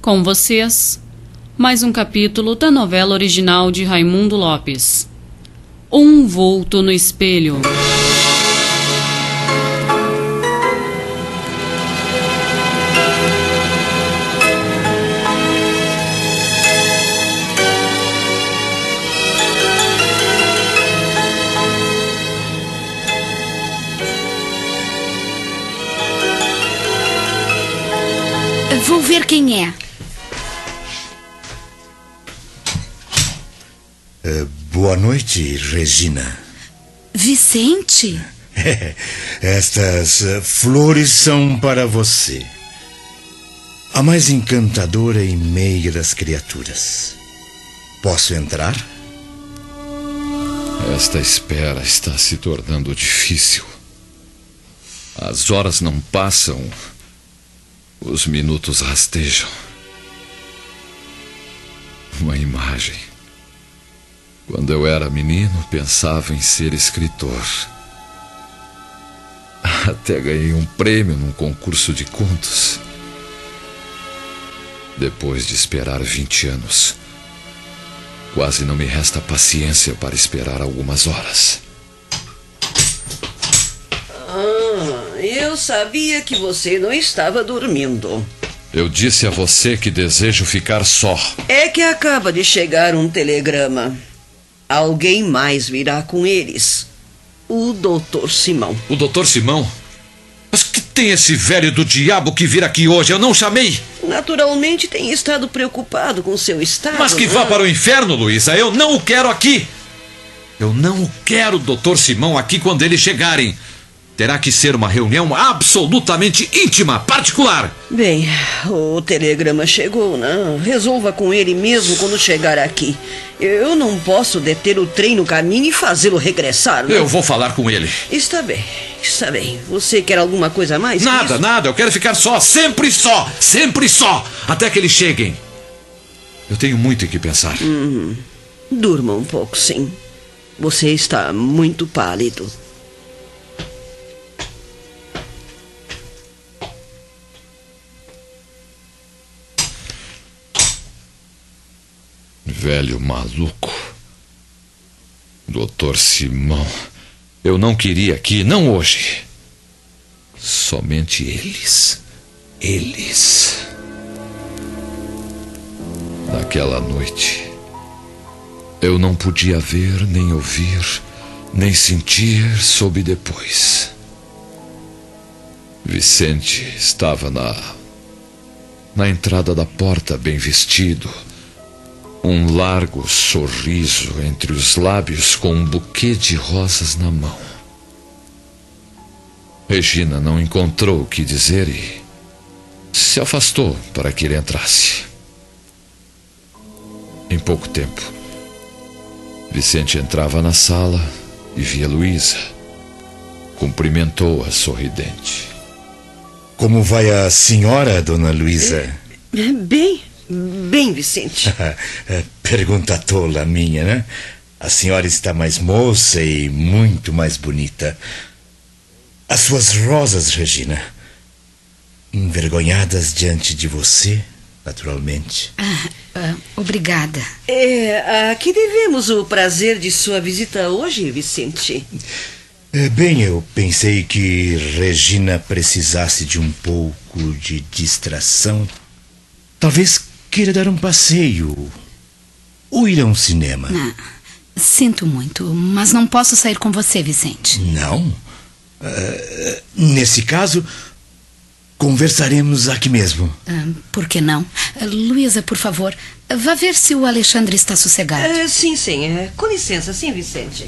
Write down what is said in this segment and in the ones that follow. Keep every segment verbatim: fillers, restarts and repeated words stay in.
Com vocês, mais um capítulo da novela original de Raimundo Lopes. Um vulto no espelho. Vou ver quem é. Uh, boa noite, Regina. Vicente? Estas uh, flores são para você. A mais encantadora e meiga das criaturas. Posso entrar? Esta espera está se tornando difícil. As horas não passam. Os minutos rastejam. Uma imagem. Quando eu era menino, pensava em ser escritor. Até ganhei um prêmio num concurso de contos. Depois de esperar vinte anos, quase não me resta paciência para esperar algumas horas. Eu sabia que você não estava dormindo. Eu disse a você que desejo ficar só. É que acaba de chegar um telegrama. Alguém mais virá com eles. O doutor Simão. O doutor Simão? Mas que tem esse velho do diabo que vir aqui hoje? Eu não chamei. Naturalmente tem estado preocupado com seu estado. Mas que né? vá para o inferno, Luísa. Eu não o quero aqui. Eu não o quero, doutor Simão, aqui quando eles chegarem. Terá que ser uma reunião absolutamente íntima, particular. Bem, o telegrama chegou, né? Resolva com ele mesmo quando chegar aqui. Eu não posso deter o trem no caminho e fazê-lo regressar, né? Eu vou falar com ele. Está bem, está bem. Você quer alguma coisa a mais? Nada, isso? nada. Eu quero ficar só, sempre só, sempre só, até que eles cheguem. Eu tenho muito em que pensar. Hum, durma um pouco, sim. Você está muito pálido. Velho maluco. doutor Simão. Eu não queria aqui, não hoje. Somente eles. Eles. Naquela noite, eu não podia ver, nem ouvir, nem sentir, soube depois. Vicente estava na... na entrada da porta, bem vestido. Um largo sorriso entre os lábios com um buquê de rosas na mão. Regina não encontrou o que dizer e se afastou para que ele entrasse. Em pouco tempo, Vicente entrava na sala e via Luísa. Cumprimentou-a sorridente. Como vai a senhora, dona Luísa? Bem... Bem, Vicente. Pergunta tola minha, né? A senhora está mais moça e muito mais bonita. As suas rosas, Regina, envergonhadas diante de você, naturalmente. Ah, ah, obrigada. É, a que devemos o prazer de sua visita hoje, Vicente? É, bem, eu pensei que Regina precisasse de um pouco de distração. Talvez queira dar um passeio ou ir a um cinema. Ah, sinto muito, mas não posso sair com você, Vicente. Não? Uh, nesse caso, conversaremos aqui mesmo. Ah, por que não? Ah, Luísa, por favor, vá ver se o Alexandre está sossegado. É, sim, sim. É, com licença, sim, Vicente.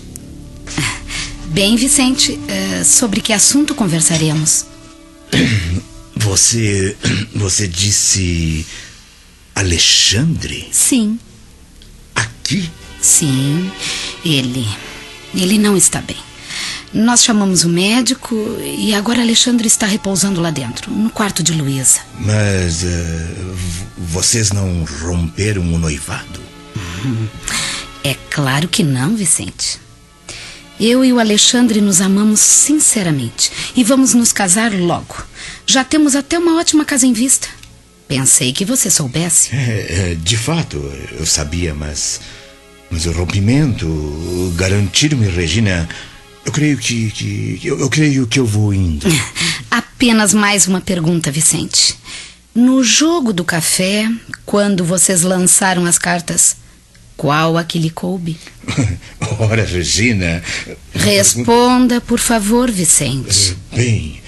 Bem, Vicente, ah, sobre que assunto conversaremos? Você... você disse... Alexandre? Sim. Aqui? Sim, ele... ele não está bem. Nós chamamos o médico e agora Alexandre está repousando lá dentro, no quarto de Luísa. Mas uh, vocês não romperam o noivado? Uhum. É claro que não, Vicente. Eu e o Alexandre nos amamos sinceramente e vamos nos casar logo. Já temos até uma ótima casa em vista. Pensei que você soubesse. É, é, de fato, eu sabia, mas... Mas o rompimento, garantir-me, Regina... Eu creio que... que eu, eu creio que eu vou indo. Apenas mais uma pergunta, Vicente. No jogo do café, quando vocês lançaram as cartas, qual a que lhe coube? Ora, Regina... Responda, por favor, Vicente. Bem...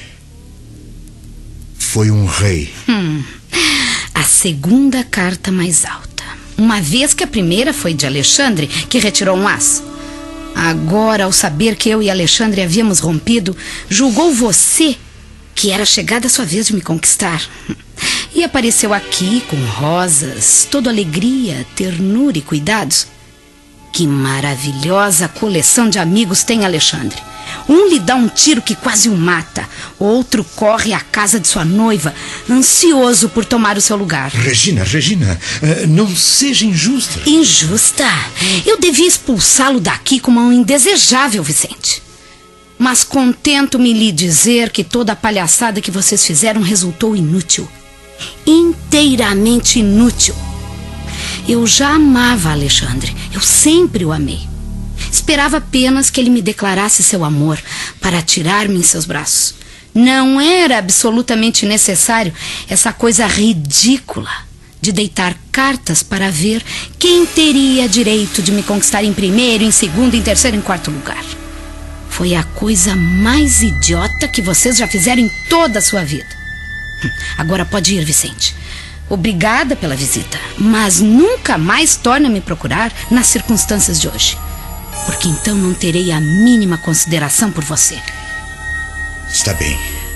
Foi um rei. Hum, a segunda carta mais alta. Uma vez que a primeira foi de Alexandre, que retirou um as. Agora, ao saber que eu e Alexandre havíamos rompido, julgou você que era chegada a sua vez de me conquistar. E apareceu aqui com rosas, toda alegria, ternura e cuidados. Que maravilhosa coleção de amigos tem Alexandre. Um lhe dá um tiro que quase o mata. Outro corre à casa de sua noiva, ansioso por tomar o seu lugar. Regina, Regina, não seja injusta. Injusta? Eu devia expulsá-lo daqui como um indesejável, Vicente. Mas contento-me lhe dizer que toda a palhaçada que vocês fizeram resultou inútil. Inteiramente inútil. Eu já amava Alexandre. Eu sempre o amei. Esperava apenas que ele me declarasse seu amor para tirar-me em seus braços. Não era absolutamente necessário essa coisa ridícula de deitar cartas para ver quem teria direito de me conquistar em primeiro, em segundo, em terceiro, em quarto lugar. Foi a coisa mais idiota que vocês já fizeram em toda a sua vida. Agora pode ir, Vicente. Obrigada pela visita, mas nunca mais torne a me procurar nas circunstâncias de hoje. Porque então não terei a mínima consideração por você. Está bem.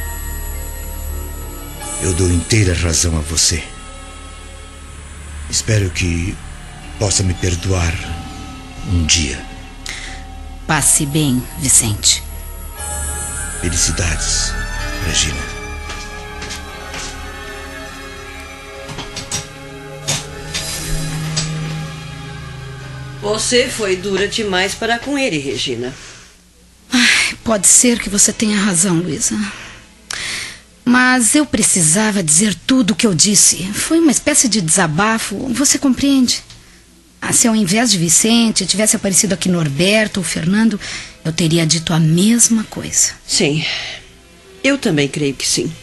Eu dou inteira razão a você. Espero que possa me perdoar um dia. Passe bem, Vicente. Felicidades, Regina. Você foi dura demais para com ele, Regina. Ai, pode ser que você tenha razão, Luísa. Mas eu precisava dizer tudo o que eu disse. Foi uma espécie de desabafo, você compreende? Ah, se ao invés de Vicente tivesse aparecido aqui Norberto ou Fernando, eu teria dito a mesma coisa. Sim, eu também creio que sim.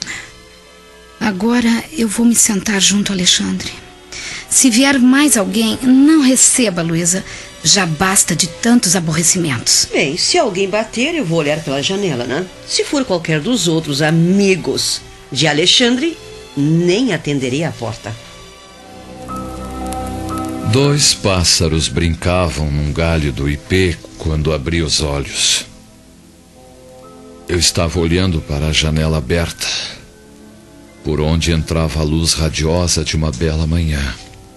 Agora eu vou me sentar junto a Alexandre. Se vier mais alguém, não receba, Luísa. Já basta de tantos aborrecimentos. Bem, se alguém bater, eu vou olhar pela janela, né? Se for qualquer dos outros amigos de Alexandre, nem atenderei a porta. Dois pássaros brincavam num galho do ipê quando abri os olhos. Eu estava olhando para a janela aberta, por onde entrava a luz radiosa de uma bela manhã.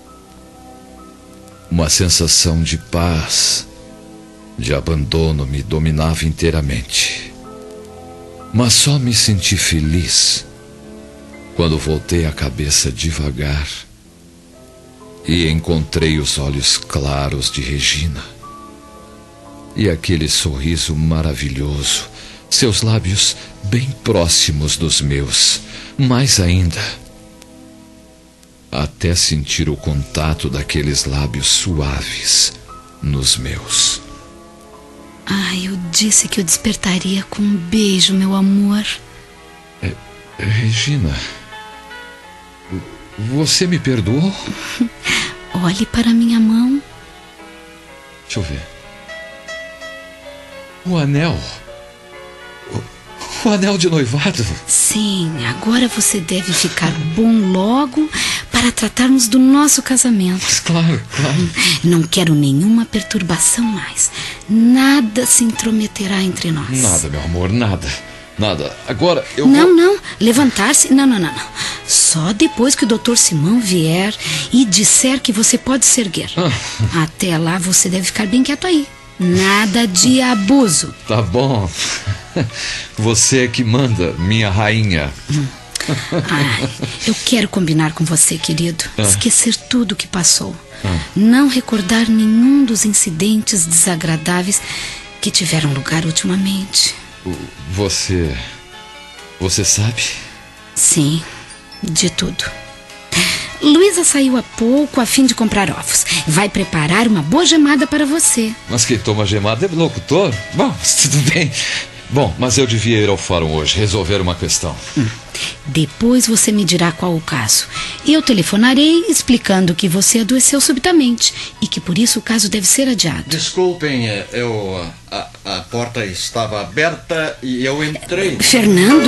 Uma sensação de paz, de abandono me dominava inteiramente. Mas só me senti feliz quando voltei a cabeça devagar e encontrei os olhos claros de Regina. E aquele sorriso maravilhoso, seus lábios bem próximos dos meus, mais ainda, até sentir o contato daqueles lábios suaves nos meus. Ah, eu disse que eu despertaria com um beijo, meu amor. É, Regina, você me perdoou? Olhe para minha mão. Deixa eu ver. O anel. O, o anel de noivado. Sim, agora você deve ficar bom logo para tratarmos do nosso casamento. Mas claro, claro. Não quero nenhuma perturbação mais. Nada se intrometerá entre nós. Nada, meu amor, nada. Nada. Agora eu Não, vou... não. Levantar-se. Não, não, não, não. Só depois que o doutor Simão vier e disser que você pode se erguer. Ah. Até lá você deve ficar bem quieto aí. Nada de abuso. Tá bom. Você é que manda, minha rainha. Hum. Ai, eu quero combinar com você, querido. Ah. Esquecer tudo o que passou. Ah. Não recordar nenhum dos incidentes desagradáveis que tiveram lugar ultimamente. Você... Você sabe? Sim, de tudo. Luísa saiu há pouco a fim de comprar ovos. Vai preparar uma boa gemada para você. Mas quem toma gemada é locutor? Bom, tudo bem. Bom, mas eu devia ir ao fórum hoje, resolver uma questão. Hum. Depois você me dirá qual o caso. Eu telefonarei explicando que você adoeceu subitamente e que por isso o caso deve ser adiado. Desculpem, eu... A, a porta estava aberta e eu entrei. Fernando?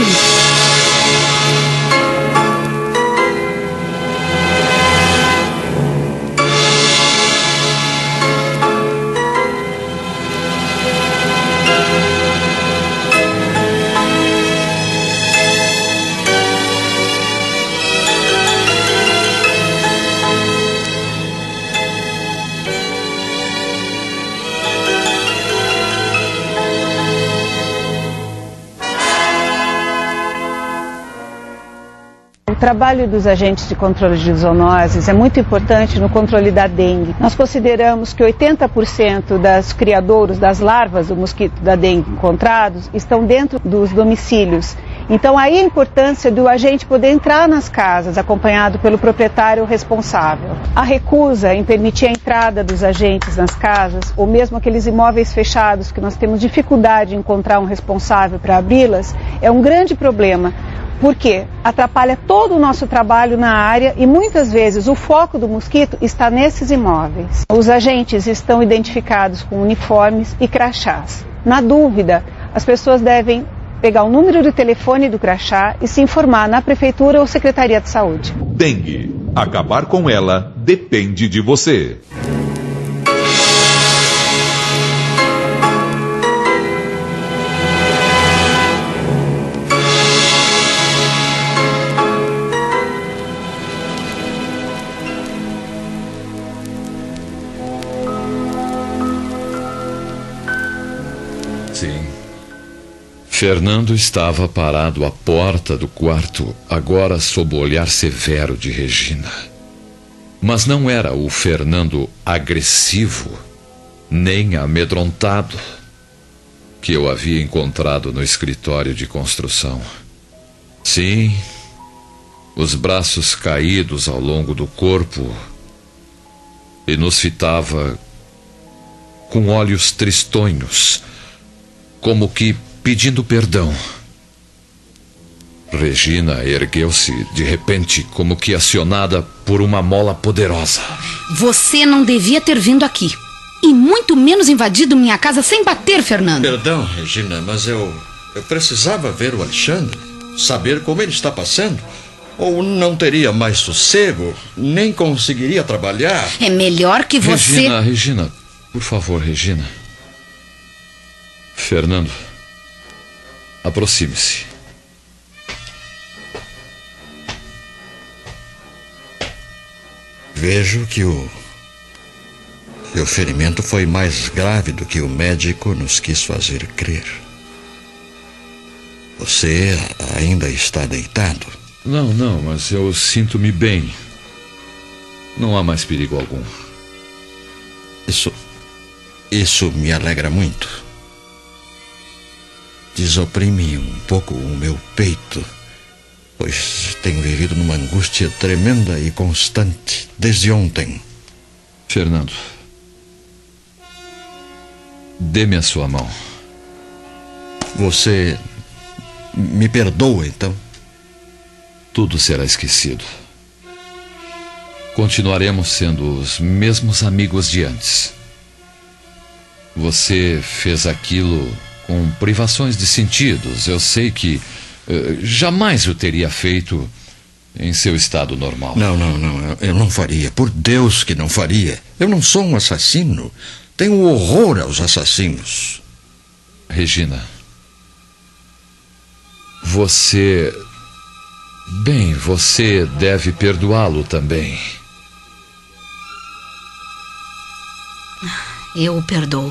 O trabalho dos agentes de controle de zoonoses é muito importante no controle da dengue. Nós consideramos que oitenta por cento das criadouros, das larvas do mosquito da dengue encontrados, estão dentro dos domicílios. Então aí a importância do agente poder entrar nas casas, acompanhado pelo proprietário responsável. A recusa em permitir a entrada dos agentes nas casas, ou mesmo aqueles imóveis fechados que nós temos dificuldade de encontrar um responsável para abri-las, é um grande problema. Porque atrapalha todo o nosso trabalho na área e muitas vezes o foco do mosquito está nesses imóveis. Os agentes estão identificados com uniformes e crachás. Na dúvida, as pessoas devem pegar o número de telefone do crachá e se informar na prefeitura ou secretaria de saúde. Dengue. Acabar com ela depende de você. Sim. Fernando estava parado à porta do quarto, agora sob o olhar severo de Regina. Mas não era o Fernando agressivo, nem amedrontado, que eu havia encontrado no escritório de construção. Sim, os braços caídos ao longo do corpo, e nos fitava com olhos tristonhos, como que pedindo perdão. Regina ergueu-se de repente, como que acionada por uma mola poderosa. Você não devia ter vindo aqui. E muito menos invadido minha casa sem bater, Fernando. Perdão, Regina, mas eu, eu precisava ver o Alexandre, saber como ele está passando. Ou não teria mais sossego, nem conseguiria trabalhar. É melhor que você... Regina, Regina, por favor, Regina. Fernando, aproxime-se. Vejo que o... que o ferimento foi mais grave do que o médico nos quis fazer crer. Você ainda está deitado? Não, não, mas eu sinto-me bem. Não há mais perigo algum. Isso... isso me alegra muito. Desoprime um pouco o meu peito, pois tenho vivido numa angústia tremenda e constante desde ontem. Fernando, dê-me a sua mão. Você me perdoa, então? Tudo será esquecido. Continuaremos sendo os mesmos amigos de antes. Você fez aquilo com privações de sentidos. Eu sei que uh, jamais o teria feito em seu estado normal. Não, não, não. Eu não faria. Por Deus que não faria. Eu não sou um assassino. Tenho horror aos assassinos. Regina, você... Bem, você deve perdoá-lo também. Eu o perdoo.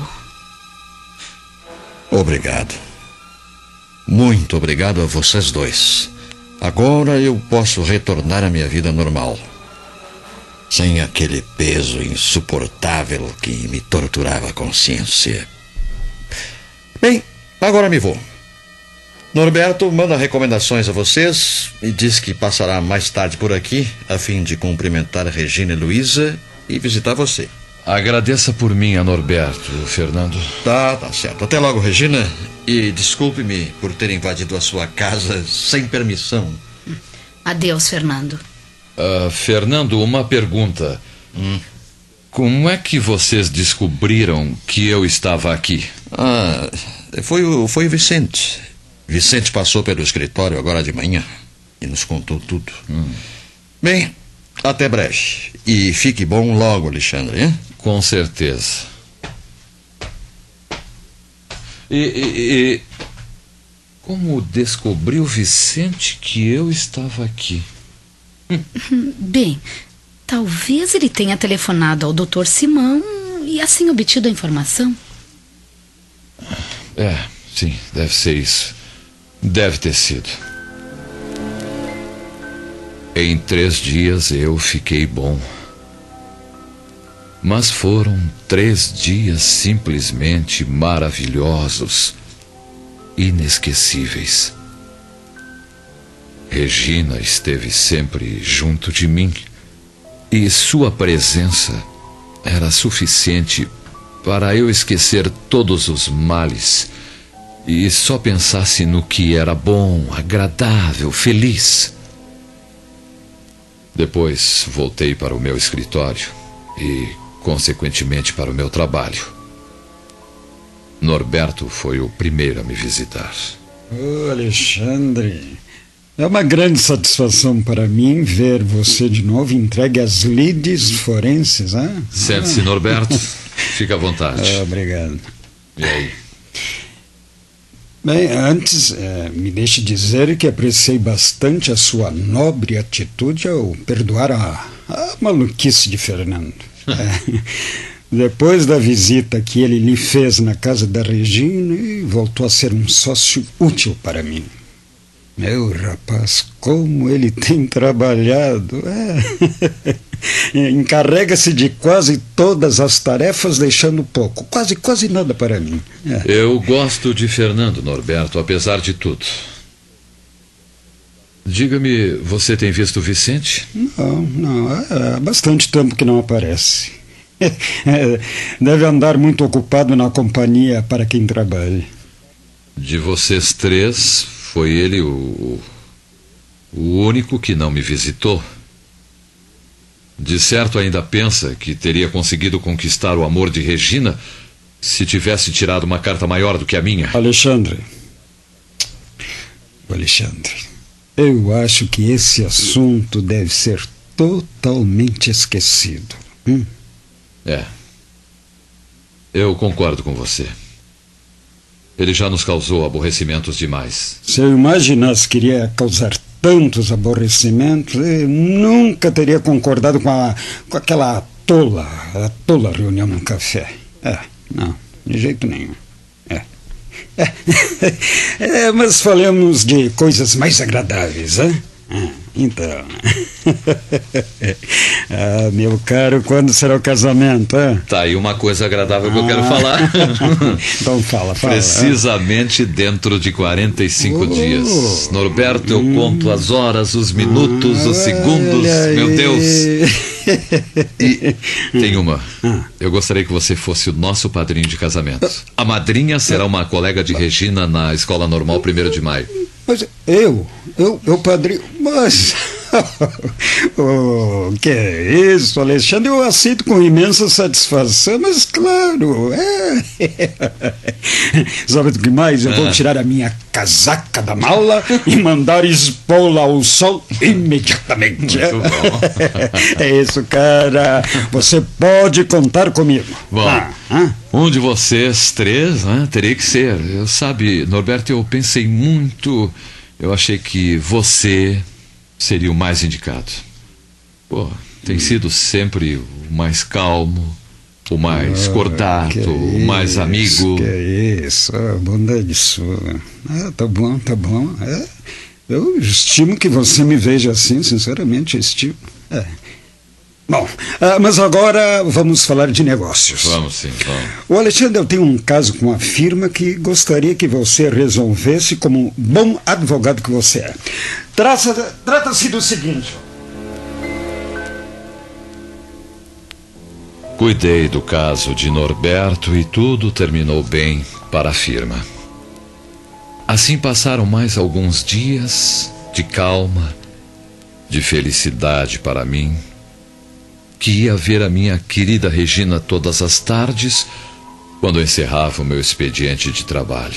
Obrigado. Muito obrigado a vocês dois. Agora eu posso retornar à minha vida normal. Sem aquele peso insuportável que me torturava a consciência. Bem, agora me vou. Norberto manda recomendações a vocês e diz que passará mais tarde por aqui a fim de cumprimentar a Regina e Luísa e visitar você. Agradeça por mim a Norberto, Fernando. Tá, tá certo. Até logo, Regina. E desculpe-me por ter invadido a sua casa sem permissão. Adeus, Fernando. Uh, Fernando, uma pergunta. Hum. Como é que vocês descobriram que eu estava aqui? Ah, foi o, foi o Vicente. Vicente passou pelo escritório agora de manhã e nos contou tudo. Hum. Bem, até breve. E fique bom logo, Alexandre, hein? Com certeza. E, e, e como descobriu Vicente que eu estava aqui? Bem, talvez ele tenha telefonado ao doutor Simão e assim obtido a informação. É, sim, deve ser isso. Deve ter sido. Em três dias eu fiquei bom. Mas foram três dias simplesmente maravilhosos, inesquecíveis. Regina esteve sempre junto de mim e sua presença era suficiente para eu esquecer todos os males e só pensasse no que era bom, agradável, feliz. Depois voltei para o meu escritório e, consequentemente, para o meu trabalho. Norberto foi o primeiro a me visitar. Ô, Alexandre, é uma grande satisfação para mim ver você de novo entregue às lides forenses, hein? Sente-se, Norberto. Fica à vontade. Ah, obrigado. E aí? Bem, antes, é, me deixe dizer que apreciei bastante a sua nobre atitude ao perdoar a, a maluquice de Fernando. É, depois da visita que ele lhe fez na casa da Regina, voltou a ser um sócio útil para mim. Meu rapaz, como ele tem trabalhado. É. Encarrega-se de quase todas as tarefas, deixando pouco, quase, quase nada para mim. É. Eu gosto de Fernando, Norberto, apesar de tudo. Diga-me, você tem visto o Vicente? Não, não, há bastante tempo que não aparece. Deve andar muito ocupado na companhia para quem trabalha. De vocês três, foi ele o, o único que não me visitou. De certo ainda pensa que teria conseguido conquistar o amor de Regina se tivesse tirado uma carta maior do que a minha. Alexandre, Alexandre, eu acho que esse assunto deve ser totalmente esquecido. Hum? É. Eu concordo com você. Ele já nos causou aborrecimentos demais. Se eu imaginasse que iria causar tantos aborrecimentos, eu nunca teria concordado com, a, com aquela tola, a tola reunião no café. É, não, de jeito nenhum. É. É, é, mas falemos de coisas mais agradáveis, hein? Ah, então. Ah, meu caro, quando será o casamento? Hein? Tá aí uma coisa agradável que ah. eu quero falar. Então fala, fala. Precisamente dentro de quarenta e cinco oh. dias. Norberto, eu hum. conto as horas, os minutos, ah, os segundos. Meu Deus. E tem uma. Ah. Eu gostaria que você fosse o nosso padrinho de casamento. A madrinha será uma colega de Regina na Escola Normal primeiro de maio. Mas eu, eu, eu padrinho, mas... O oh, que é isso, Alexandre? Eu aceito com imensa satisfação, mas claro, é... Sabe do que mais? Eu vou tirar a minha casaca da mala e mandar expô-la ao sol imediatamente. Muito bom. É isso, cara. Você pode contar comigo. Bom, ah, ah? um de vocês três, né, teria que ser. Eu, sabe, Norberto, eu pensei muito. Eu achei que você seria o mais indicado. Pô, tem sido sempre o mais calmo, o mais oh, cordato, o mais isso, amigo. Que é isso, oh, bondade sua. Ah, tá bom, tá bom. É, eu estimo que você me veja assim, sinceramente, estimo. É. Bom, ah, mas agora vamos falar de negócios. Vamos sim, vamos. O Alexandre, eu tenho um caso com uma firma que gostaria que você resolvesse como bom advogado que você é. Traça- Trata-se do seguinte. Cuidei do caso de Norberto e tudo terminou bem para a firma. Assim passaram mais alguns dias de calma, de felicidade para mim, que ia ver a minha querida Regina todas as tardes, quando encerrava o meu expediente de trabalho.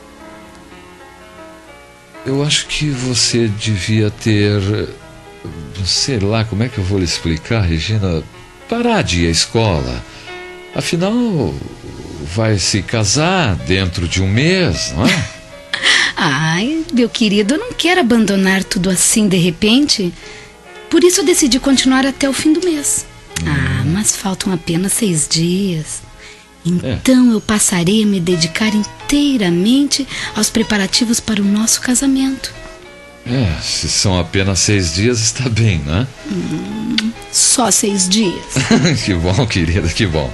Eu acho que você devia ter... sei lá, como é que eu vou lhe explicar, Regina? Parar de ir à escola. Afinal, vai se casar dentro de um mês, não é? Ai, meu querido, eu não quero abandonar tudo assim de repente. Por isso eu decidi continuar até o fim do mês. Hum. Ah, mas faltam apenas seis dias. Então é. eu passarei a me dedicar inteiramente aos preparativos para o nosso casamento. É, se são apenas seis dias, está bem, né? Hum, só seis dias. Que bom, querida, que bom.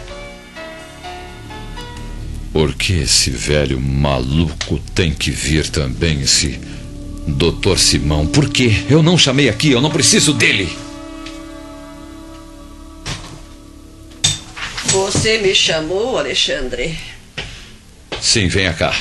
Por que esse velho maluco tem que vir também, esse doutor Simão? Por quê? Eu não chamei aqui, eu não preciso dele. Você me chamou, Alexandre? Sim, venha cá.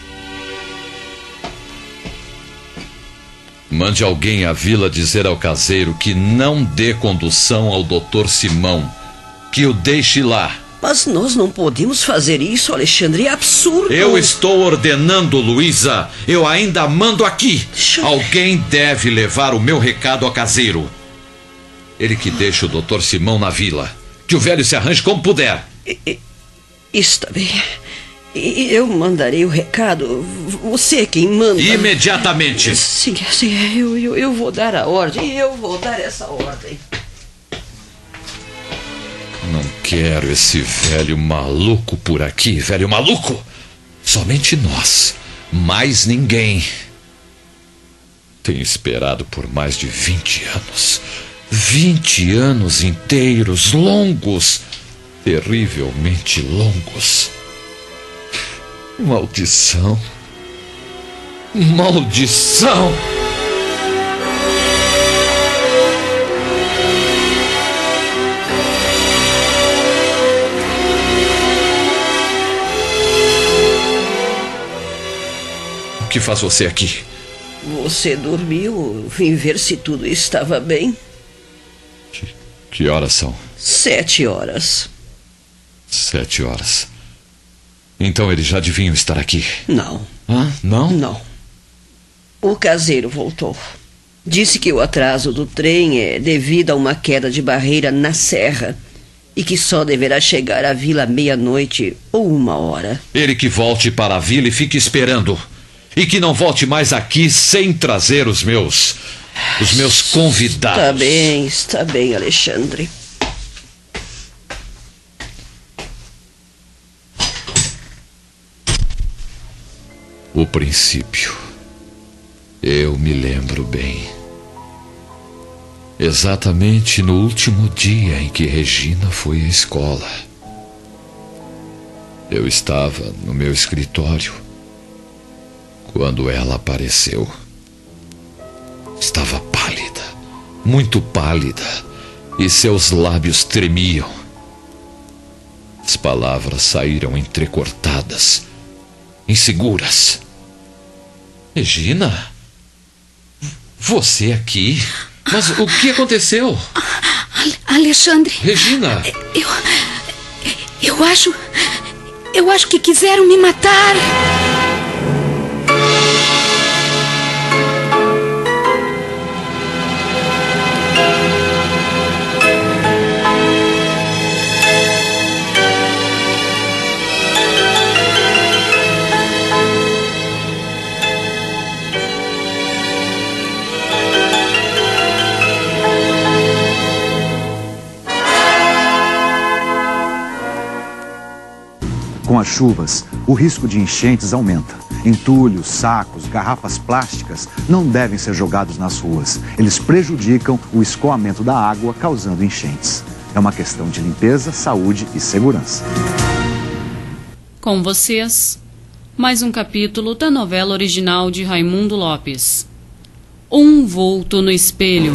Mande alguém à vila dizer ao caseiro que não dê condução ao doutor Simão, que o deixe lá. Mas nós não podemos fazer isso, Alexandre, é absurdo. Eu estou ordenando, Luísa. Eu ainda mando aqui. Deixa... Alguém deve levar o meu recado ao caseiro. Ele que deixa o doutor Simão na vila. Que o velho se arranje como puder. Está bem. Eu mandarei o recado. Você é quem manda. Imediatamente. Sim, sim, eu, eu, eu vou dar a ordem. Eu vou dar essa ordem. Não quero esse velho maluco por aqui, velho maluco. Somente nós, mais ninguém. Tenho esperado por mais de vinte anos. Vinte anos inteiros, longos, terrivelmente longos. Maldição. Maldição. O que faz você aqui? Você dormiu? Vim ver se tudo estava bem. Que, que horas são? Sete horas. Sete horas. Então eles já deviam estar aqui. Não. Ah, não? Não. O caseiro voltou. Disse que o atraso do trem é devido a uma queda de barreira na serra e que só deverá chegar à vila à meia-noite ou uma hora. Ele que volte para a vila e fique esperando. E que não volte mais aqui sem trazer os meus... os meus convidados. Está bem, está bem, Alexandre. O princípio. Eu me lembro bem. Exatamente no último dia em que Regina foi à escola. Eu estava no meu escritório quando ela apareceu. Estava pálida, muito pálida, e seus lábios tremiam. As palavras saíram entrecortadas, inseguras. Regina? Você aqui? Mas o que aconteceu? Alexandre. Regina? Eu... Eu acho... Eu acho que quiseram me matar. Com Com as chuvas, o risco de enchentes aumenta. Entulhos, sacos, garrafas plásticas não devem ser jogados nas ruas. Eles prejudicam o escoamento da água, causando enchentes. É uma questão de limpeza, saúde e segurança. Com vocês, mais um capítulo da novela original de Raimundo Lopes. Um vulto no espelho.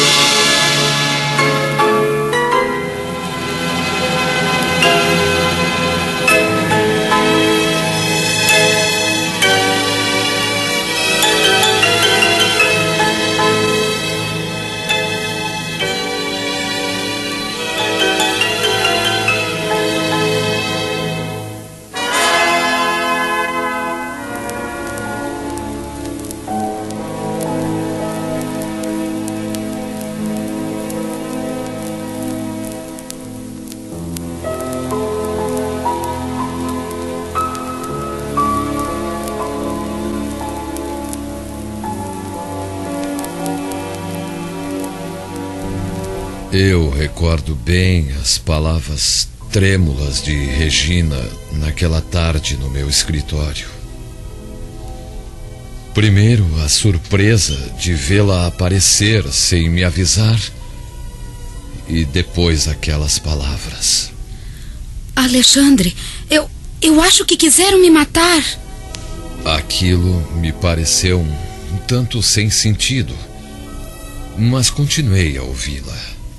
Eu recordo bem as palavras trêmulas de Regina naquela tarde no meu escritório. Primeiro, a surpresa de vê-la aparecer sem me avisar, e depois aquelas palavras. Alexandre, eu, eu acho que quiseram me matar. Aquilo me pareceu um, um tanto sem sentido, mas continuei a ouvi-la.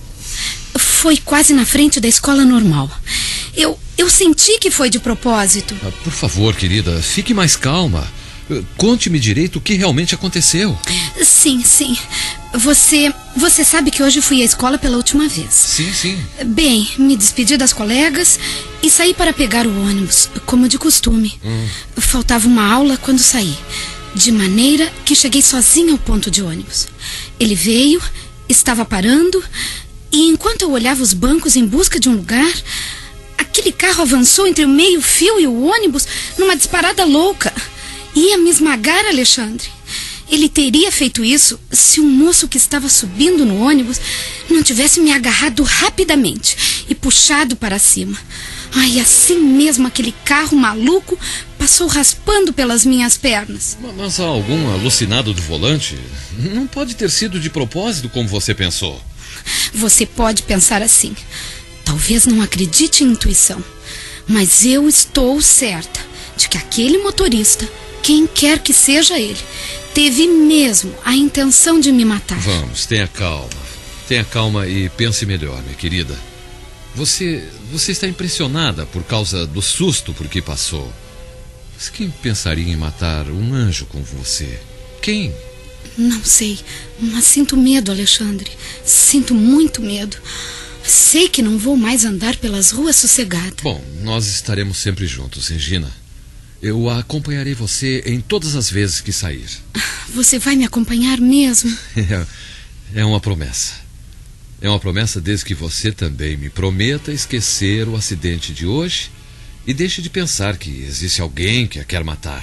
Foi quase na frente da escola normal. Eu, eu senti que foi de propósito. Ah, por favor, querida, fique mais calma. Conte-me direito o que realmente aconteceu. Sim, sim. Você, você sabe que hoje fui à escola pela última vez. Sim, sim. Bem, me despedi das colegas e saí para pegar o ônibus, como de costume. Hum. Faltava uma aula quando saí, de maneira que cheguei sozinha ao ponto de ônibus. Ele veio, estava parando, e enquanto eu olhava os bancos em busca de um lugar, aquele carro avançou entre o meio-fio e o ônibus numa disparada louca. Ia me esmagar, Alexandre. Ele teria feito isso se um moço que estava subindo no ônibus não tivesse me agarrado rapidamente e puxado para cima. Ai, assim mesmo aquele carro maluco passou raspando pelas minhas pernas. Mas há algum alucinado do volante? Não pode ter sido de propósito como você pensou. Você pode pensar assim. Talvez não acredite em intuição, mas eu estou certa de que aquele motorista, quem quer que seja ele, teve mesmo a intenção de me matar. Vamos, tenha calma. Tenha calma e pense melhor, minha querida. Você, você está impressionada por causa do susto por que passou. Mas quem pensaria em matar um anjo como você? Quem? Não sei, mas sinto medo, Alexandre. Sinto muito medo. Sei que não vou mais andar pelas ruas sossegada. Bom, nós estaremos sempre juntos, Regina. Eu acompanharei você em todas as vezes que sair. Você vai me acompanhar mesmo? É, é uma promessa. É uma promessa desde que você também me prometa esquecer o acidente de hoje e deixe de pensar que existe alguém que a quer matar.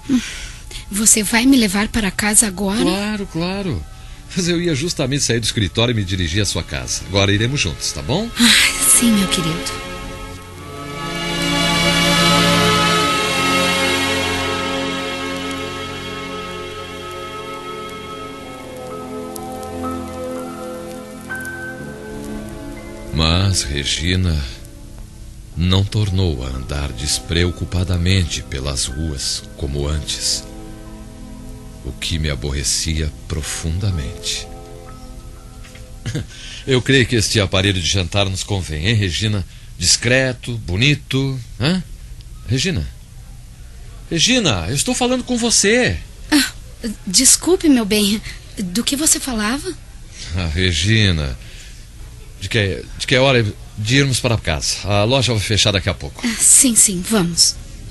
Você vai me levar para casa agora? Claro, claro. Mas eu ia justamente sair do escritório e me dirigir à sua casa. Agora iremos juntos, tá bom? Ah, sim, meu querido. Mas Regina não tornou a andar despreocupadamente pelas ruas como antes, o que me aborrecia profundamente. Eu creio que este aparelho de jantar nos convém, hein, Regina? Discreto, bonito, hã? Regina? Regina, eu estou falando com você. Ah, desculpe, meu bem. Do que você falava? Ah, Regina... De que, de que é hora de irmos para casa. A loja vai fechar daqui a pouco. Ah, sim, sim, vamos.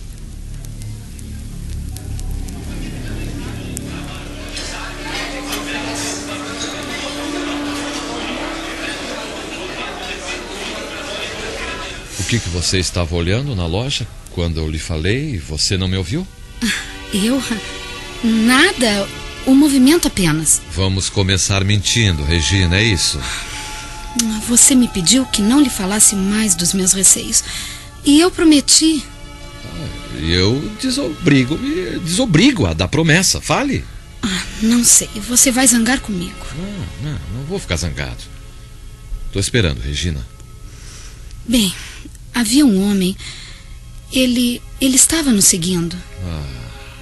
O que, que você estava olhando na loja quando eu lhe falei e você não me ouviu? Eu? Nada. O movimento apenas. Vamos começar mentindo, Regina, é isso? Você me pediu que não lhe falasse mais dos meus receios. E eu prometi. E eu desobrigo, me desobrigo a da promessa. Fale. Ah, não sei. Você vai zangar comigo. Não, não, não vou ficar zangado. Tô esperando, Regina. Bem, havia um homem. Ele, ele estava nos seguindo. Ah,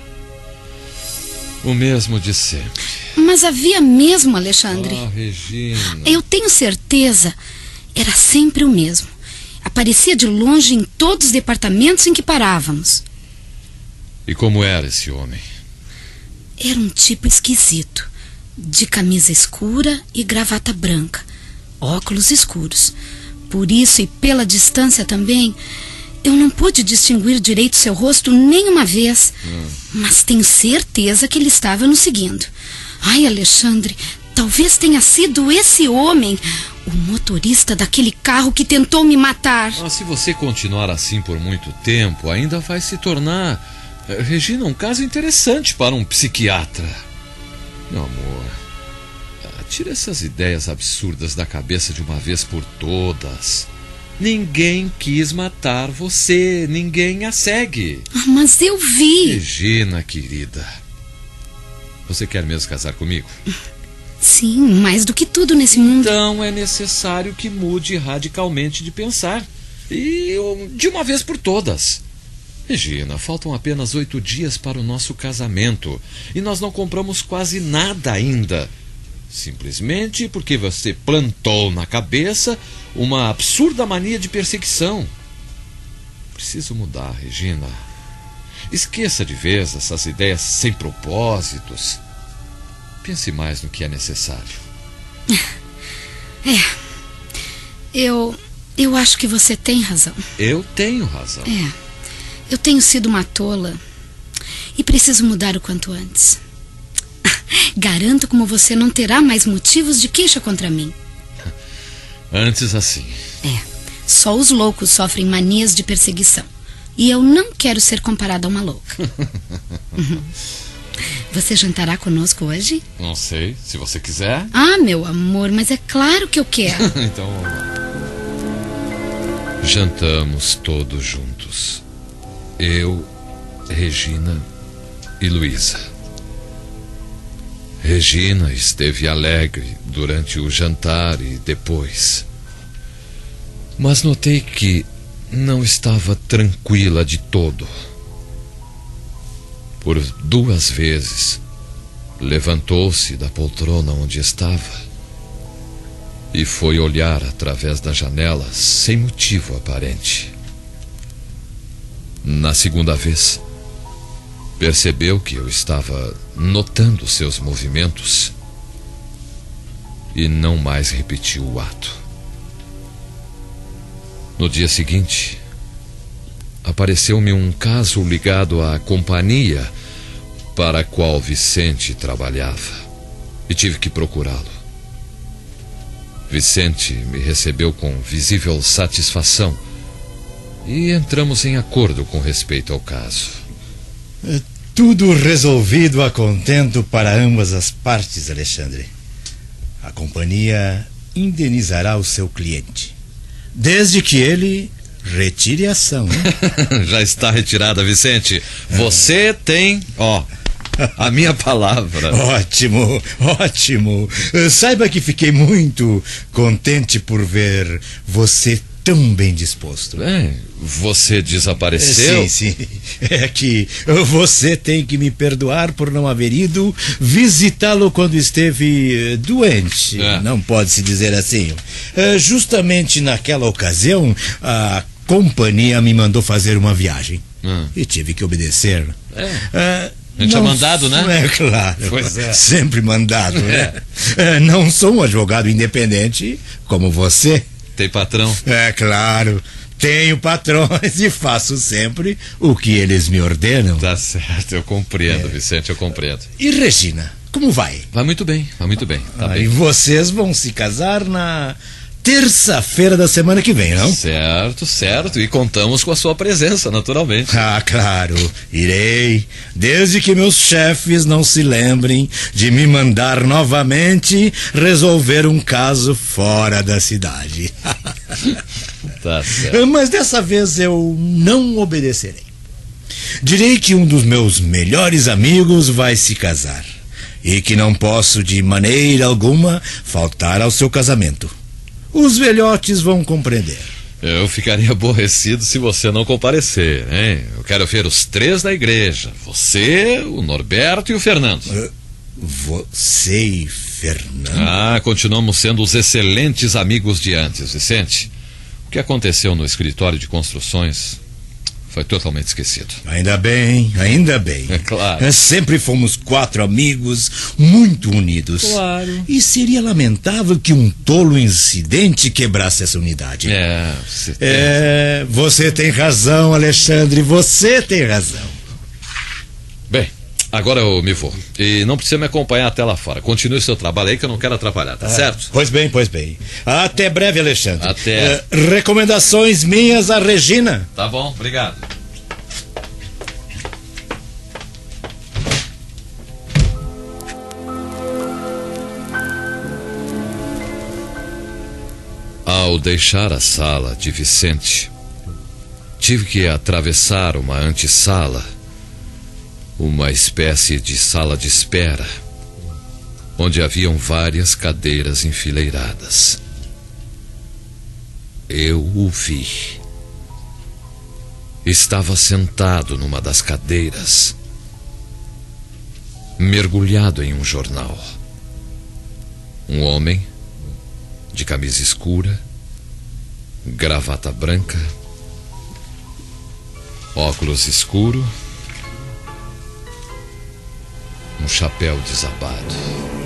o mesmo de sempre. Mas havia mesmo, Alexandre. Ah, Regina. Eu tenho certeza. Era sempre o mesmo. Aparecia de longe em todos os departamentos em que parávamos. E como era esse homem? Era um tipo esquisito. De camisa escura e gravata branca. Óculos escuros. Por isso e pela distância também, eu não pude distinguir direito seu rosto nem uma vez. Hum. Mas tenho certeza que ele estava nos seguindo. Ai, Alexandre, talvez tenha sido esse homem, o motorista daquele carro que tentou me matar. Ah, se você continuar assim por muito tempo, ainda vai se tornar, Regina, um caso interessante para um psiquiatra. Meu amor, tira essas ideias absurdas da cabeça de uma vez por todas. Ninguém quis matar você, ninguém a segue. Ah, mas eu vi. Regina, querida, você quer mesmo casar comigo? Sim, mais do que tudo nesse mundo. Então é necessário que mude radicalmente de pensar. E de uma vez por todas. Regina, faltam apenas oito dias para o nosso casamento. E nós não compramos quase nada ainda. Simplesmente porque você plantou na cabeça uma absurda mania de perseguição. Preciso mudar, Regina. Esqueça de vez essas ideias sem propósitos. Pense mais no que é necessário. É. Eu. Eu acho que você tem razão. Eu tenho razão. É. Eu tenho sido uma tola. E preciso mudar o quanto antes. Garanto como você não terá mais motivos de queixa contra mim. Antes assim. É. Só os loucos sofrem manias de perseguição. E eu não quero ser comparada a uma louca. Uhum. Você jantará conosco hoje? Não sei, se você quiser. Ah, meu amor, mas é claro que eu quero. Então vamos lá. Jantamos todos juntos. Eu, Regina e Luísa. Regina esteve alegre durante o jantar e depois. Mas notei que não estava tranquila de todo. Por duas vezes, levantou-se da poltrona onde estava e foi olhar através da janela sem motivo aparente. Na segunda vez, percebeu que eu estava notando seus movimentos e não mais repetiu o ato. No dia seguinte, apareceu-me um caso ligado à companhia para a qual Vicente trabalhava e tive que procurá-lo. Vicente me recebeu com visível satisfação e entramos em acordo com respeito ao caso. Tudo resolvido a contento para ambas as partes, Alexandre. A companhia indenizará o seu cliente, desde que ele retire a ação. Já está retirada, Vicente. Você tem, ó, a minha palavra. Ótimo, ótimo. Saiba que fiquei muito contente por ver você tão bem disposto. Bem, você desapareceu? Sim, sim. É que você tem que me perdoar por não haver ido visitá-lo quando esteve doente. É. Não pode se dizer assim. Justamente naquela ocasião, a companhia me mandou fazer uma viagem. Hum. E tive que obedecer. É. Uh, A gente tinha mandado, né? É claro. Pois é. Sempre mandado, né? É. Não sou um advogado independente como você. Tem patrão? É claro. Tenho patrões e faço sempre o que eles me ordenam. Tá certo, eu compreendo, é. Vicente, eu compreendo. E Regina, como vai? Vai muito bem, vai muito bem. Tá ah, bem. E vocês vão se casar na terça-feira da semana que vem, não? Certo, certo. E contamos com a sua presença, naturalmente. Ah, claro. Irei. Desde que meus chefes não se lembrem de me mandar novamente resolver um caso fora da cidade. Tá certo. Mas dessa vez eu não obedecerei. Direi que um dos meus melhores amigos vai se casar e que não posso de maneira alguma faltar ao seu casamento. Os velhotes vão compreender. Eu ficaria aborrecido se você não comparecer, hein? Eu quero ver os três da igreja. Você, o Norberto e o Fernando. Uh, você e Fernando? Ah, continuamos sendo os excelentes amigos de antes, Vicente. O que aconteceu no escritório de construções foi totalmente esquecido. Ainda bem, ainda bem. É claro. Sempre fomos quatro amigos muito unidos. Claro. E seria lamentável que um tolo incidente quebrasse essa unidade. É, você tem... É, você tem razão, Alexandre, você tem razão. Bem, agora eu me vou. E não precisa me acompanhar até lá fora. Continue seu trabalho aí que eu não quero atrapalhar, tá ah, certo? Pois bem, pois bem. Até breve, Alexandre. Até. Uh, recomendações minhas à Regina. Tá bom, obrigado. Ao deixar a sala de Vicente, tive que atravessar uma antessala, uma espécie de sala de espera, onde haviam várias cadeiras enfileiradas. Eu o vi. Estava sentado numa das cadeiras, mergulhado em um jornal. Um homem de camisa escura, gravata branca, óculos escuro, um chapéu desabado.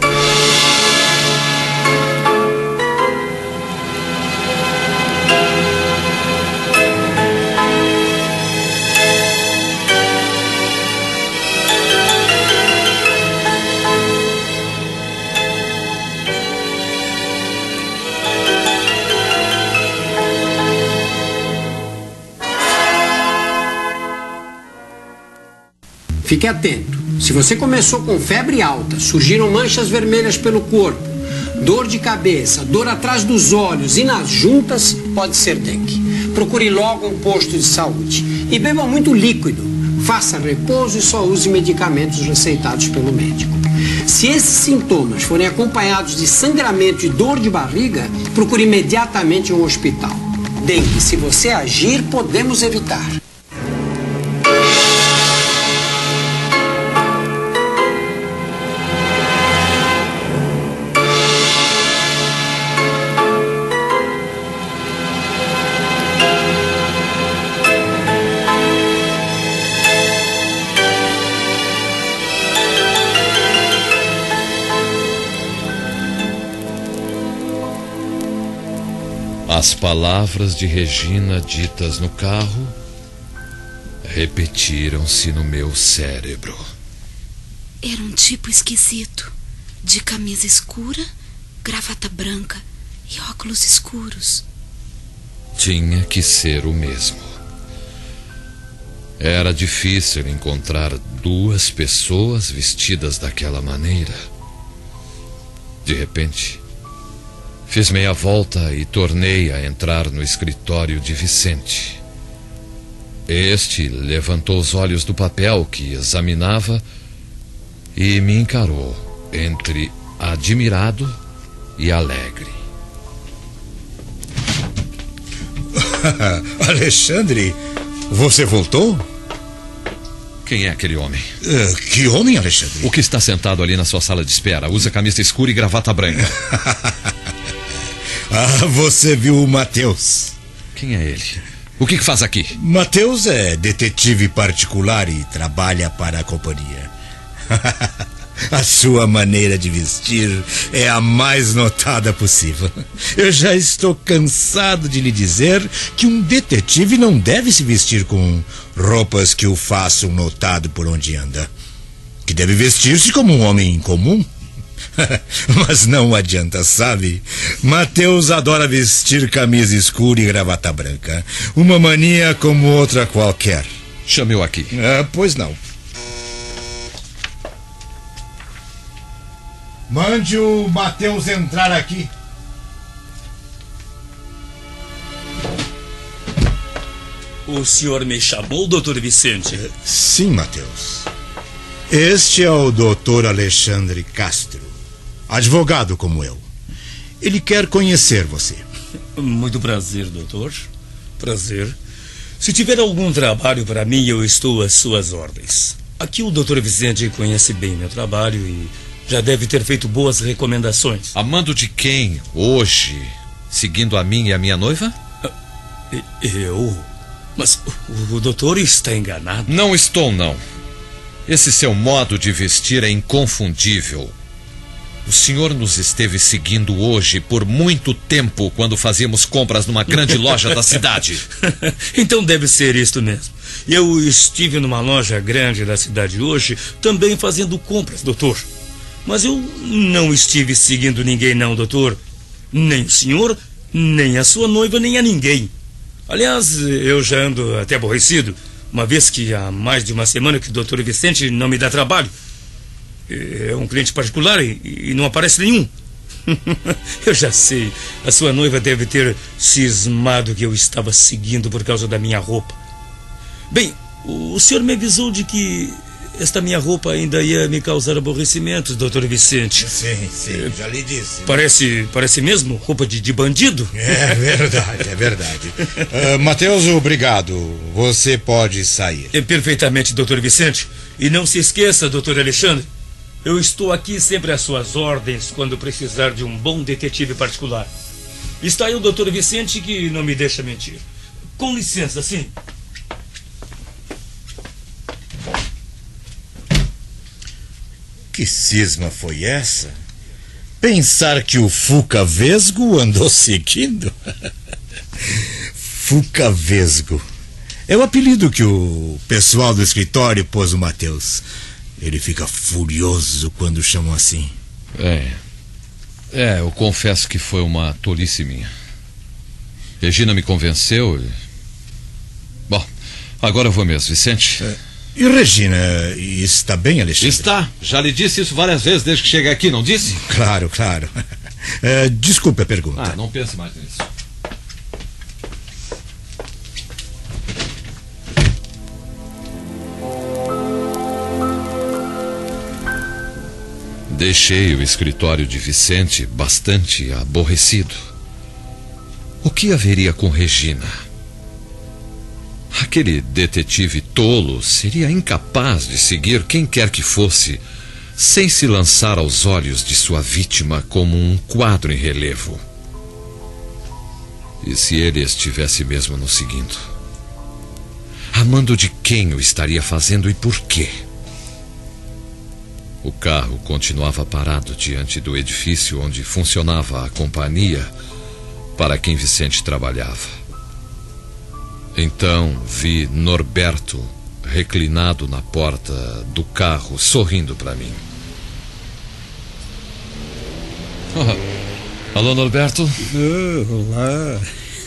Fique atento. Se você começou com febre alta, surgiram manchas vermelhas pelo corpo, dor de cabeça, dor atrás dos olhos e nas juntas, pode ser dengue. Procure logo um posto de saúde. E beba muito líquido. Faça repouso e só use medicamentos receitados pelo médico. Se esses sintomas forem acompanhados de sangramento e dor de barriga, procure imediatamente um hospital. Dengue, se você agir, podemos evitar. As palavras de Regina ditas no carro repetiram-se no meu cérebro. Era um tipo esquisito, de camisa escura, gravata branca e óculos escuros. Tinha que ser o mesmo. Era difícil encontrar duas pessoas vestidas daquela maneira. De repente, fiz meia volta e tornei a entrar no escritório de Vicente. Este levantou os olhos do papel que examinava e me encarou entre admirado e alegre. Alexandre, você voltou? Quem é aquele homem? Uh, que homem, Alexandre? O que está sentado ali na sua sala de espera? Usa camisa escura e gravata branca. Ah, você viu o Mateus. Quem é ele? O que, que faz aqui? Mateus é detetive particular e trabalha para a companhia. A sua maneira de vestir é a mais notada possível. Eu já estou cansado de lhe dizer que um detetive não deve se vestir com roupas que o façam notado por onde anda. Que deve vestir-se como um homem comum. Mas não adianta, sabe? Mateus adora vestir camisa escura e gravata branca. Uma mania como outra qualquer. Chame-o aqui. Ah, pois não. Mande o Mateus entrar aqui. O senhor me chamou, doutor Vicente? Sim, Mateus. Este é o doutor Alexandre Castro, advogado como eu. Ele quer conhecer você. Muito prazer, doutor. Prazer. Se tiver algum trabalho para mim, eu estou às suas ordens. Aqui o doutor Vicente conhece bem meu trabalho e já deve ter feito boas recomendações. A mando de quem, hoje, seguindo a mim e a minha noiva? Eu? Mas o, o doutor está enganado. Não estou, não. Esse seu modo de vestir é inconfundível. O senhor nos esteve seguindo hoje por muito tempo quando fazíamos compras numa grande loja da cidade. Então deve ser isto mesmo. Eu estive numa loja grande da cidade hoje, também fazendo compras, doutor. Mas eu não estive seguindo ninguém não, doutor. Nem o senhor, nem a sua noiva, nem a ninguém. Aliás, eu já ando até aborrecido, uma vez que há mais de uma semana que o doutor Vicente não me dá trabalho. É um cliente particular e, e não aparece nenhum. Eu já sei, a sua noiva deve ter cismado que eu estava seguindo por causa da minha roupa. Bem, o senhor me avisou de que esta minha roupa ainda ia me causar aborrecimentos, doutor Vicente. Sim, sim, já lhe disse. Parece, parece mesmo roupa de, de bandido? É verdade, é verdade. uh, Mateus, obrigado. Você pode sair. É, perfeitamente, doutor Vicente. E não se esqueça, doutor Alexandre, eu estou aqui sempre às suas ordens quando precisar de um bom detetive particular. Está aí o doutor Vicente que não me deixa mentir. Com licença, sim. Que cisma foi essa? Pensar que o Fuca Vesgo andou seguindo? Fuca Vesgo. É o apelido que o pessoal do escritório pôs o Mateus. Ele fica furioso quando chamam assim. É. É, eu confesso que foi uma tolice minha. Regina me convenceu e... Bom, agora eu vou mesmo, Vicente. É. E Regina, está bem, Alexandre? Está. Já lhe disse isso várias vezes desde que cheguei aqui, não disse? Claro, claro. É, desculpe a pergunta. Ah, não pense mais nisso. Deixei o escritório de Vicente bastante aborrecido. O que haveria com Regina? Aquele detetive tolo seria incapaz de seguir quem quer que fosse, sem se lançar aos olhos de sua vítima como um quadro em relevo. E se ele estivesse mesmo nos seguindo? A mando de quem o estaria fazendo e por quê? O carro continuava parado diante do edifício onde funcionava a companhia para quem Vicente trabalhava. Então vi Norberto reclinado na porta do carro, sorrindo para mim. Oh, alô, Norberto? Oh, olá.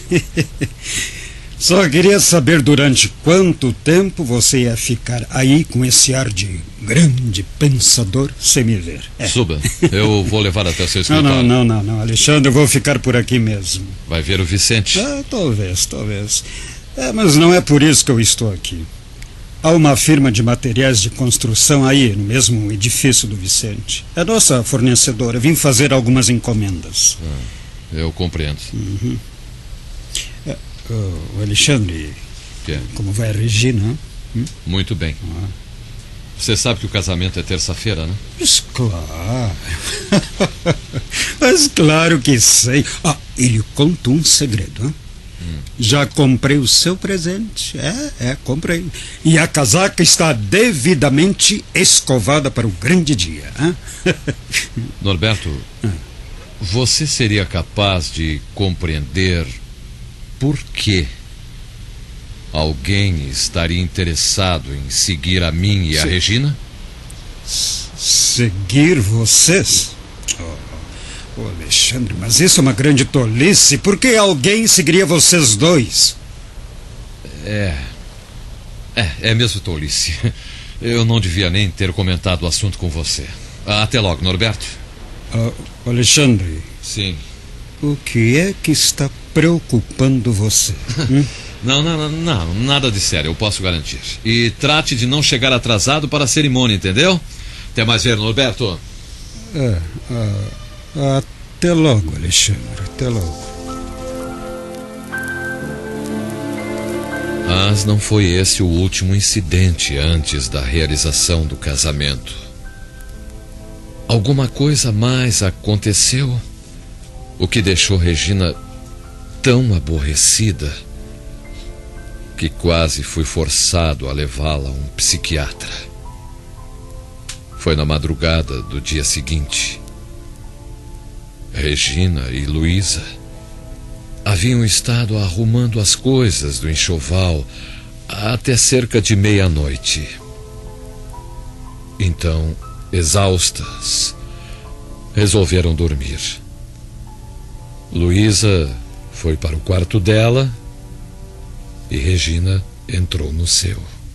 Só queria saber durante quanto tempo você ia ficar aí com esse ar de grande pensador sem me ver. É. Suba, eu vou levar até o seu escritório. Não, não, não, não, Alexandre, eu vou ficar por aqui mesmo. Vai ver o Vicente? Ah, talvez, talvez. É, mas não é por isso que eu estou aqui. Há uma firma de materiais de construção aí, no mesmo edifício do Vicente. É nossa fornecedora. Vim fazer algumas encomendas. Ah, eu compreendo. Uhum. É, oh, Alexandre, que? Como vai a Regina? Hum? Muito bem. Ah. Você sabe que o casamento é terça-feira, né? Mas claro. Mas claro que sei. Ah, ele contou um segredo, hein? Hum. Já comprei o seu presente. É, é, comprei. E a casaca está devidamente escovada para o grande dia. Hein? Norberto, ah. você seria capaz de compreender por que alguém estaria interessado em seguir a mim e a Se... Regina? Seguir vocês? Oh, Alexandre, mas isso é uma grande tolice. Por que alguém seguiria vocês dois? É, é, é mesmo tolice. Eu não devia nem ter comentado o assunto com você. Até logo, Norberto. Uh, Alexandre. Sim. O que é que está preocupando você? Hum? Não, não, não, não, nada de sério, eu posso garantir. E trate de não chegar atrasado para a cerimônia, entendeu? Até mais ver, Norberto. É, ah, até logo, Alexandre, até logo. Mas não foi esse o último incidente antes da realização do casamento. Alguma coisa mais aconteceu, o que deixou Regina tão aborrecida que quase fui forçado a levá-la a um psiquiatra. Foi na madrugada do dia seguinte. Regina e Luísa haviam estado arrumando as coisas do enxoval até cerca de meia-noite. Então, exaustas, resolveram dormir. Luísa foi para o quarto dela e Regina entrou no seu.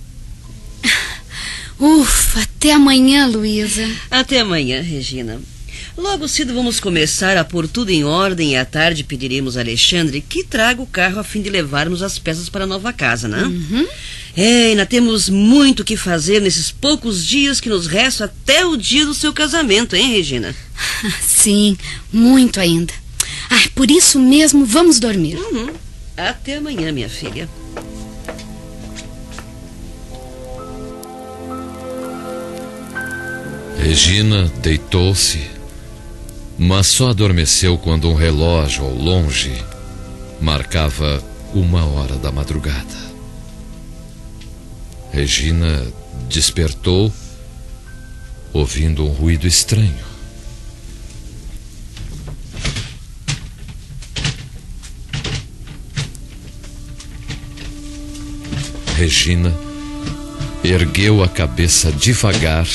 Ufa, até amanhã, Luísa. Até amanhã, Regina. Logo cedo vamos começar a pôr tudo em ordem e à tarde pediremos a Alexandre que traga o carro a fim de levarmos as peças para a nova casa, né? Uhum. É, ainda temos muito o que fazer nesses poucos dias que nos restam até o dia do seu casamento, hein, Regina? Sim, muito ainda. Ah, por isso mesmo vamos dormir. Uhum. Até amanhã, minha filha. Regina deitou-se, mas só adormeceu quando um relógio ao longe marcava uma hora da madrugada. Regina despertou, ouvindo um ruído estranho. Regina ergueu a cabeça devagar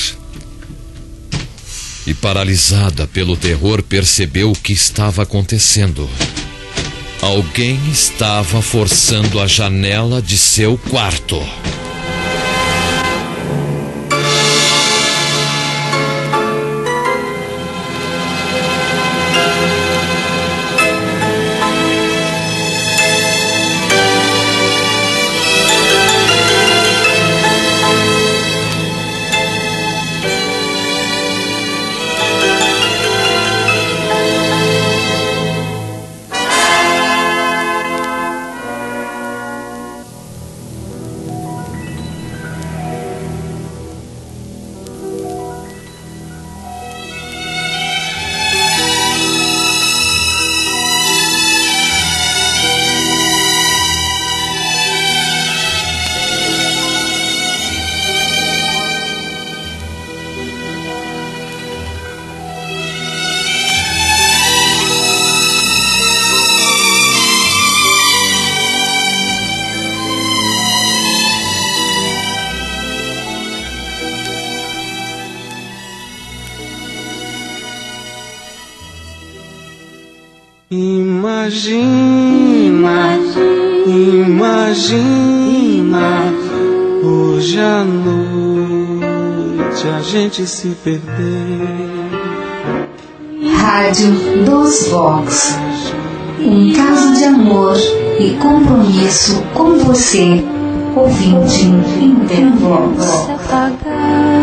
e, paralisada pelo terror, percebeu o que estava acontecendo. Alguém estava forçando a janela de seu quarto. Imagina, imagina, hoje à noite a gente se perder. Rádio dos Vox. Um caso de amor e compromisso com você, ouvinte em Vox.